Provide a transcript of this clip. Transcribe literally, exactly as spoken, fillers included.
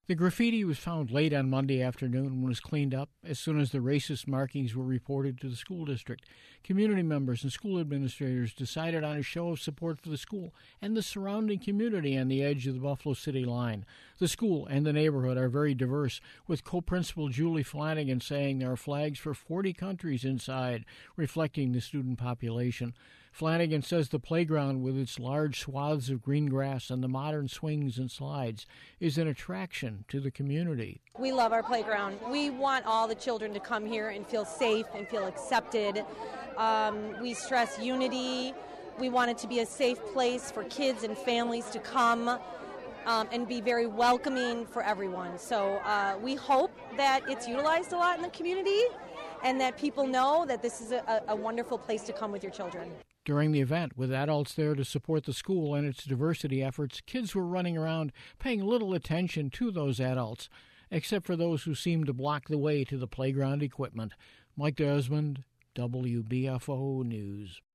The graffiti was found late on Monday afternoon and was cleaned up as soon as the racist markings were reported to the school district. Community members and school administrators decided on a show of support for the school and the surrounding community on the edge of the Buffalo City line. The school and the neighborhood are very diverse, with co-principal Julie Flanagan saying there are flags for forty countries inside, reflecting the student population. Flanagan says the playground, with its large swaths of green grass and the modern swings and slides, is an attraction to the community. We love our playground. We want all the children to come here and feel safe and feel accepted. Um, we stress unity. We want it to be a safe place for kids and families to come um, and be very welcoming for everyone. So uh, we hope that it's utilized a lot in the community and that people know that this is a, a wonderful place to come with your children. During the event, with adults there to support the school and its diversity efforts, kids were running around paying little attention to those adults, except for those who seemed to block the way to the playground equipment. Mike Desmond, W B F O News.